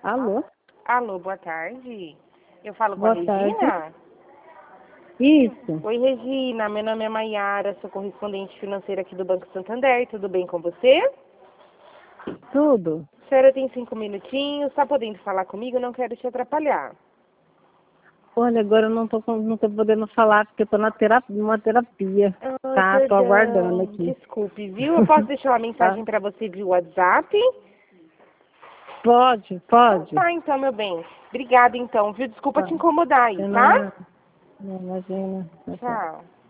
Alô? Alô, boa tarde. Eu falo com a Boa tarde. Regina? Isso, Oi, Regina. Meu nome é Maiara, sou correspondente financeira aqui do Banco Santander. Tudo bem com você? tudo. A senhora tem 5 minutinhos, está podendo falar comigo? Não quero te atrapalhar. Olha, agora eu não tô podendo falar porque eu tô numa terapia. Ai, Tá, tô aguardando perdão. aqui. Desculpe, viu? Eu posso deixar uma Tá? mensagem para você via WhatsApp? Pode, Então pode. tá, então, meu bem. Obrigada, então, viu? Desculpa Tá. te incomodar aí, De tá? nada. Não, imagina. Tá. Tchau.